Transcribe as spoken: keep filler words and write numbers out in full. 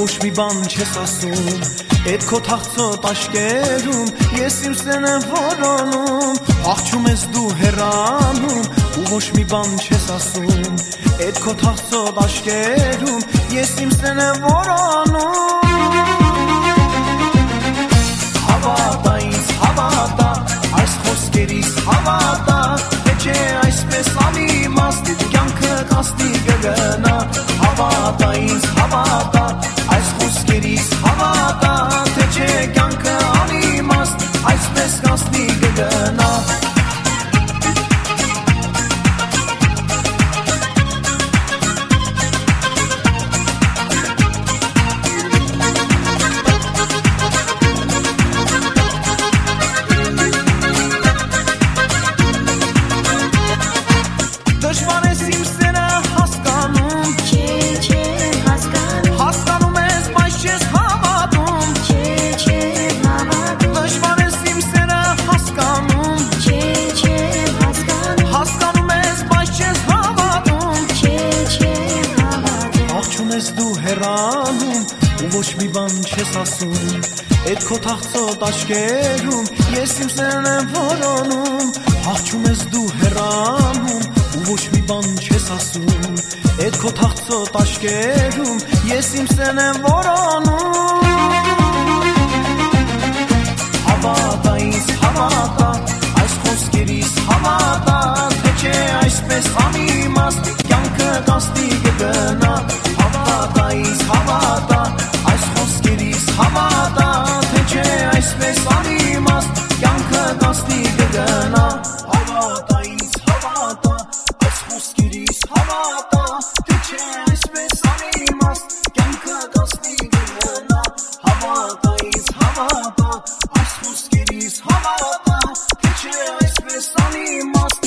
ոչ մի բան չես ասում, էդ քո թախծոտ աշկերում ես իմ սեն եմ որոնում, աղջում ես դու հեռանում ու ոչ մի բան չես ասում, էդ քո թախծոտ աշկերում ես իմ սեն եմ որոնում։ Հավատա ինձ, հավատա, այս խոսքերիս հավատա, թե չէ այսպես անիմաստ կյանքը կասնի կգնա։ Հավատա ինձ, հավատա, այս խոսքերիս հավատա, թե չէ կյանքը անիմաստ այսպես կասնի կգնա։ Ոչ մի բան չես ասում, էդ քո թախծոտ աշկերում ես իմ սեն եմ որոնում, աղջում ես դու հեռանում ու ոչ մի բան չես ասում, էդ քո թախծոտ աշկերում ես իմ սեն եմ որոնում։ Հավատա ինձ, հավատա, այս խոսքերիս հավատա, թե չէ այսպես անիմաստ կյանքը կասնի կգնա։ Հավատա ինձ, հավատա, հավատա, թե չէ այսպես անիմաստ կյանքը կասնի կգնա։ Հավատա ինձ, հավատա, այս խոսքերիս հավատա, թե չէ այսպես անիմաստ կյանքը կասնի կգնա։ Հավատա ինձ, հավատա, այս խոսքերիս հավատա, թե չէ այսպես անիմաստ